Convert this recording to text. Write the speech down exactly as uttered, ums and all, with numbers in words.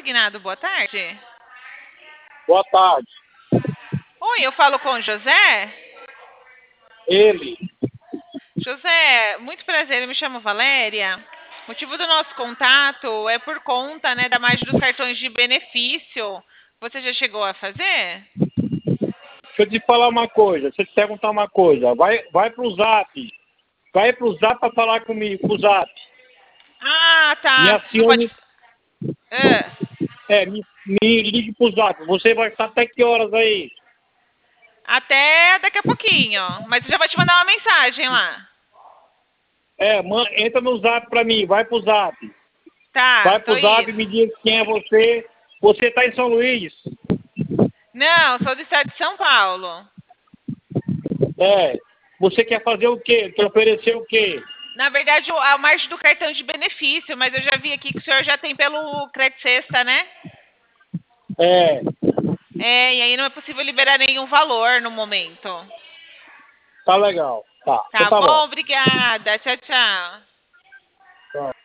consignado, boa tarde. Boa tarde. Oi, eu falo com o José? Ele. José, muito prazer, eu me chamo Valéria. O motivo do nosso contato é por conta, né, da margem dos cartões de benefício. Você já chegou a fazer? Deixa eu te falar uma coisa, deixa eu te perguntar uma coisa. Vai, vai pro Zap. Vai pro Zap para falar comigo, pro Zap. Ah, Me tá. Não pode. acione. Ah, É, me, me ligue pro Zap. Você vai estar até que horas aí? até daqui a pouquinho. Mas eu já vou te mandar uma mensagem lá. É, man, entra no Zap pra mim, vai pro Zap. Tá, Vai tô pro Zap e indo. me diz quem é você. Você tá em São Luís. Não, sou do estado de São Paulo. É. Você quer fazer o quê? Quer oferecer o quê? Na verdade, a margem do cartão de benefício, mas eu já vi aqui que o senhor já tem pelo Credit Sexta, né? É. É, e aí não é possível liberar nenhum valor no momento. Tá legal. Tá. Então Tá tá bom. bom? Obrigada. Tchau, tchau. Tá.